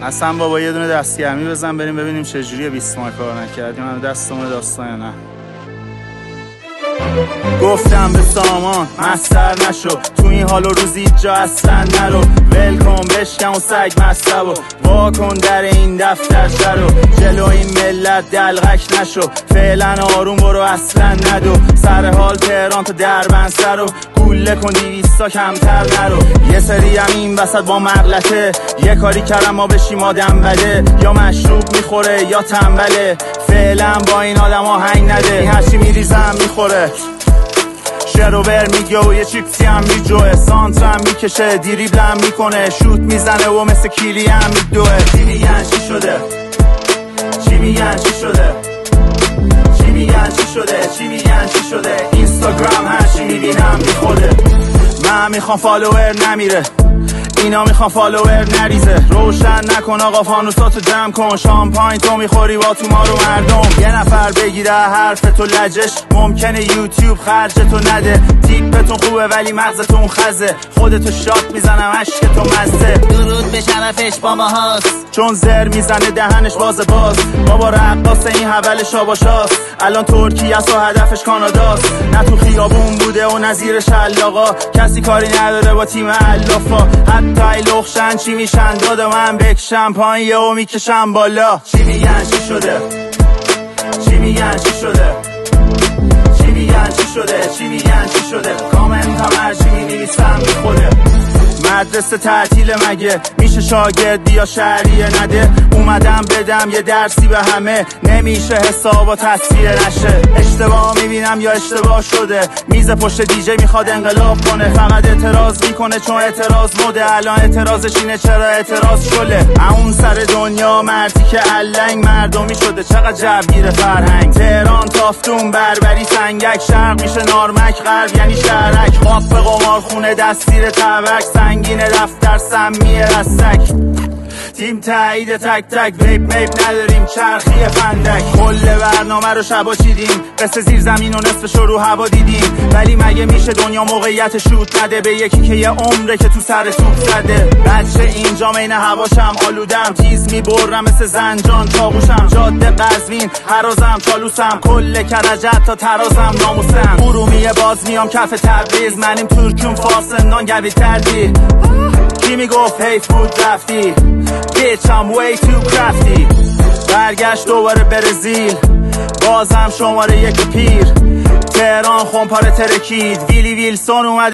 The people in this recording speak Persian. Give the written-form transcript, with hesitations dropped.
حسن بابا یه دونه دستگرمی بزن بریم ببینیم چجوریه 20 ماه کار نکردیم. من دستمون داستان یا نه. گفتم به سامان مستر نشو، تو این حال و روزی جا اصلا نرو، ول کن بشکن و سگ مستبو، وا کن در این دفتر شرو، جلو این ملت دلغک نشو، فعلا آروم برو اصلا ندو، سر حال تهران تا دربند سرو، گوله کن 200 کمتر نرو، یه سری هم این وسط با مغلطه، یه کاری کردم ما بشیم آدم بده، یا مشروب میخوره یا تنبله، فعلا با این آدم آهنگ نده، این هرچی میریزم میخوره، شروبر میگه و یه چیپسی هم میجوه، سانترم میکشه دیریبلم میکنه، شوت میزنه و مثل کیلی هم میدوه. چی میگن چی شده؟ چی میگن چی شده؟ چی میگن چی شده؟ چی میگن چی شده؟ اینستاگرام هرچی میبینم بیخوده، من میخوام فالوور نمیره، اینا میخوان فالوور نریزه، روشن نکن آقا فانوساتو جمع کن، شامپاین تو میخوری با تو ما رو مردم، یه نفر بگیره حرف تو لجش، ممکنه یوتیوب خرجتو نده، تیپتون خوبه ولی مغزتون خزه، خودتو شات میزنم عشقتو مزه، درود به شرفش بابا هاست، چون زر میزنه دهنش باز بابا رقاص این حول شاباشاست، الان ترکیه است و هدفش کاناداست، نه تو خیابون بوده و نظیر شلاقا، کسی کاری نداره با تیم علافا، حتی لخشن چی میشن داد من بکشم پایین و میکشم بالا. چی میگن چی شده؟ چی میگن چی شده؟ چی میگن چی شده؟ چی میگن چی شده؟ کامنت هم هرچی می‌نویسم میخوره، مدرسه تعطیل مگه میشه شاگرد بیا شهریه نده، اومدم بدم یه درسی به همه، نمیشه حساب تصفیه نشه، اشتباه میبینم یا اشتباه شده، میز پشت دیجی میخواد انقلاب کنه، فقط اعتراض میکنه چون اعتراض مده، الان اعتراضش اینه چرا اعتراض شله، اون سر دنیا مردی که علنگ مردمی شده، چقدر جوگیر فرهنگ، تهران تافتون بربری سنگک، شرق میشه نارمک، غرب یعنی شهرک، خواب به قمارخونه دستیر تبک، سنگین دفتر سمیه رستک، تیم تایید تک تک، ویب نداریم چرخی فندک، کل برنامه رو شبا چیدیم، قصه زیر زمین و نصفش رو هوا دیدیم، ولی مگه میشه دنیا موقعیت شوت نده به یکی که یه عمره که تو سر توپ زده، بچه اینجا مین هواشم آلودم، تیز میبرم مثل زنجان چاقوشم، جاده قزوین هرازم چالوسم، کل کرجت تا ترازم ناموسم، ارومیه باز میام کف تبریز، منیم ترکون فاسندان گوی تردی، کی میگفت حیف بود رفتی bitch I'm way too crafty، برگشت دوباره برزیل بازم شماره 1 پیر، تهران خونپاره ترکید، ویلی ویلسون اومد